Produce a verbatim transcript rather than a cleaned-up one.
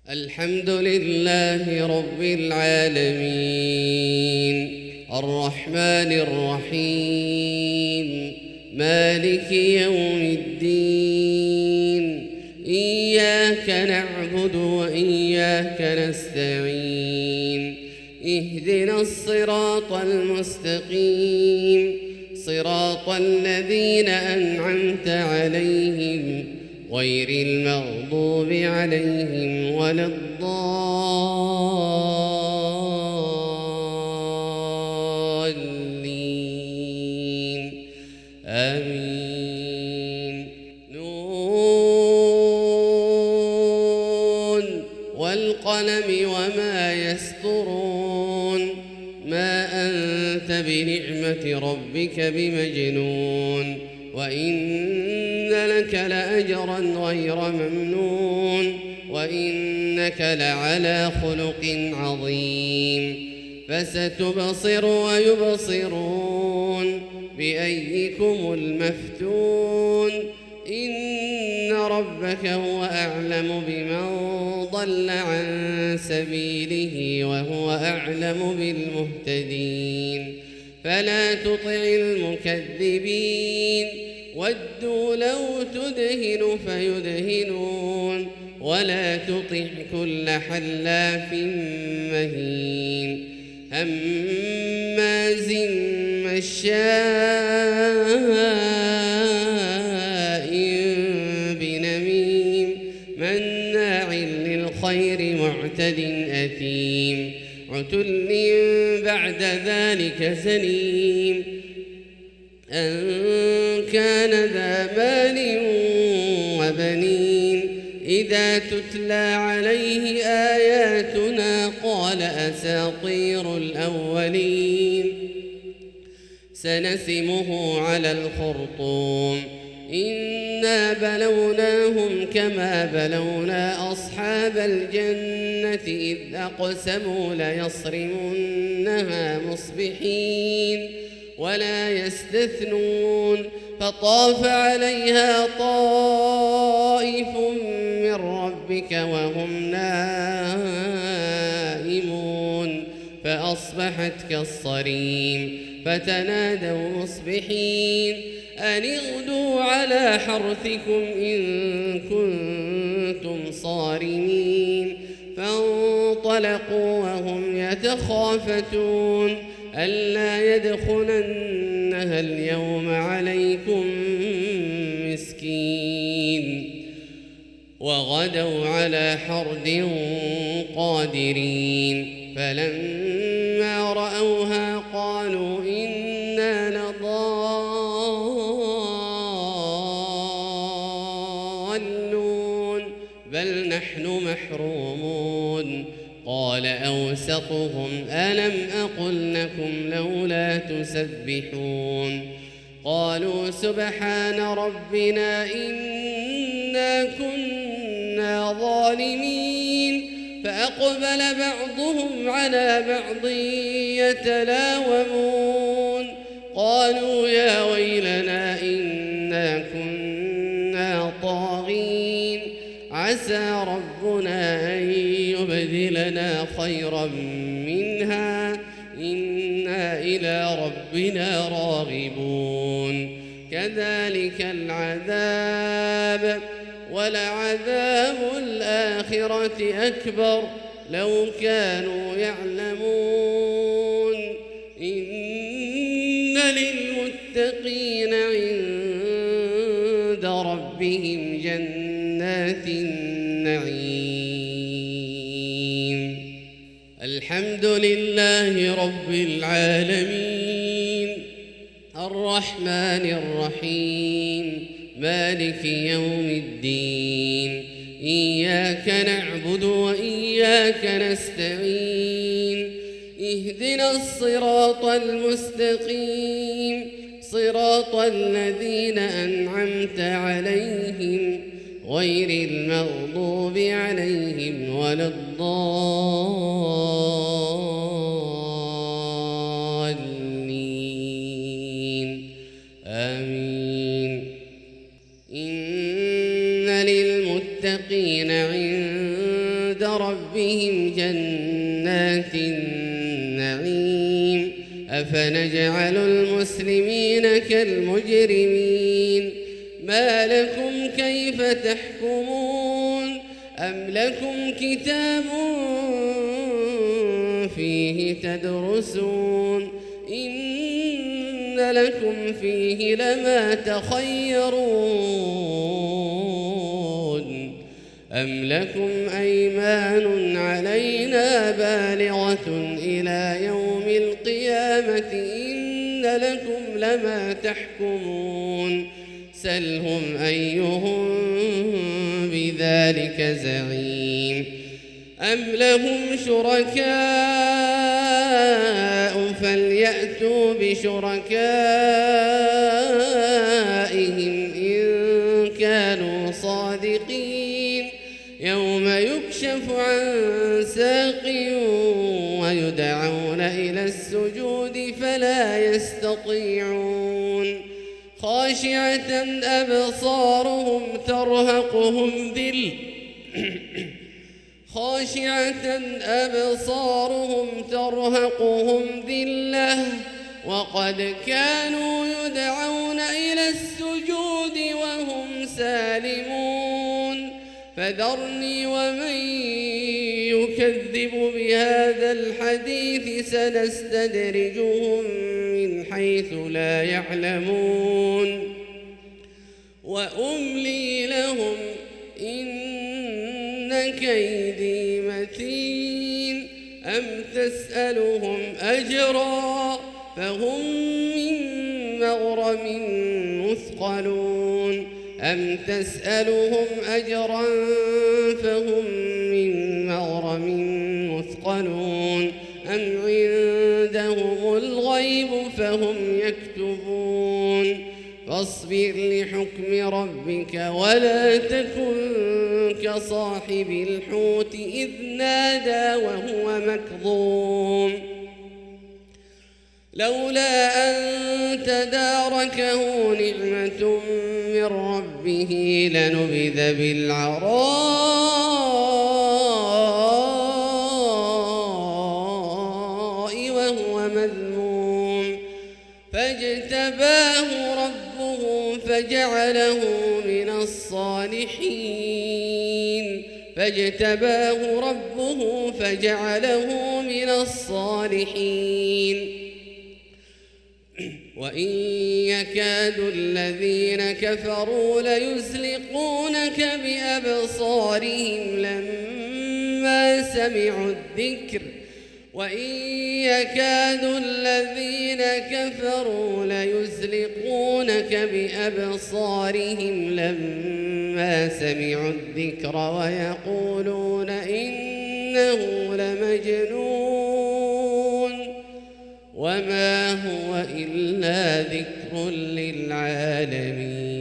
الحمد لله رب العالمين الرحمن الرحيم مالك يوم الدين إياك نعبد وإياك نستعين اهدنا الصراط المستقيم صراط الذين أنعمت عليهم غير المغضوب عليهم ولا الضالين آمين. نون والقلم وما يسطرون ما أنت بنعمة ربك بمجنون وإن لك لأجرا غير ممنون وإنك لعلى خلق عظيم فستبصر ويبصرون بأيكم المفتون إن ربك هو أعلم بمن ضل عن سبيله وهو أعلم بالمهتدين فلا تطع المكذبين ودوا لو تدهن فيدهنون ولا تطع كل حلاف مهين هماز مشاء بنميم مناع للخير معتد أثيم عتل بعد ذلك زنيم أن كان ذا مال وبنين إذا تتلى عليه آياتنا قال أساطير الأولين سنسمه على الخرطوم إنا بلوناهم كما بلونا أصحاب الجنة إذ أقسموا ليصرمنها مصبحين ولا يستثنون فطاف عليها طائف من ربك وهم نائمون فأصبحت كالصريم فتنادوا مصبحين أن اغدوا على حرثكم إن كنتم صارمين فانطلقوا وهم يتخافتون ألا يدخلنها اليوم عليكم مسكين وغدوا على حرد قادرين فلما رأوها قالوا إنا لضالون بل نحن محرومون قال أوسطهم ألم أقل لكم لولا تسبحون قالوا سبحان ربنا إنا كنا ظالمين فأقبل بعضهم على بعض يتلاومون قالوا يا ويلنا إنا كنا طاغين عسى ربنا أن يبدلنا خيرا منها إنا إلى ربنا راغبون كذلك العذاب ولعذاب الآخرة أكبر لو كانوا يعلمون إن للمتقين عند ربهم جنات النعيم الحمد لله رب العالمين الرحمن الرحيم مالك يوم الدين إياك نعبد وإياك نستعين اهدنا الصراط المستقيم صراط الذين أنعمت عليهم غير المغضوب عليهم ولا الضالين آمين. إن للمتقين عند ربهم جنات النعيم أفنجعل المسلمين كالمجرمين ما لكم كيف تحكمون أم لكم كتاب فيه تدرسون إن لكم فيه لما تخيرون أم لكم أيمان علينا بالغة إلى يوم القيامة إن لكم لما تحكمون سلهم أيهم بذلك زعيم أم لهم شركاء فليأتوا بشركائهم إن كانوا صادقين يوم يكشف عن ساق ويدعون إلى السجود فلا يستطيعون خاشعة أبصارهم ترهقهم ذل خاشعة أبصارهم ترهقهم ذلة وقد كانوا يدعون إلى السجود وهم سالمون فذرني ومن يكذب بهذا الحديث سنستدرجهم من حيث لا يعلمون وأملي لهم إن كيدي متين أم تسألهم أجرا فهم من مغرم مثقلون أم تسألهم أجرا فهم من مغرم مثقلون أم عندهم الغيب فهم يكتبون فاصبر لحكم ربك ولا تكن كصاحب الحوت إذ نادى وهو مكظوم لولا أن تداركه نعمة من ربه لنبذ بالعراء وهو مذموم فاجتباه ربه فجعله من الصالحين فاجتباه ربه فجعله من الصالحين وإن يكاد الذين كفروا ليزلقونك بأبصارهم لما سمعوا الذكر وإن يكاد الذين كفروا ليزلقونك بأبصارهم لما سمعوا الذكر ويقولون إنه لمجنون وما هو إلا ذكر للعالمين.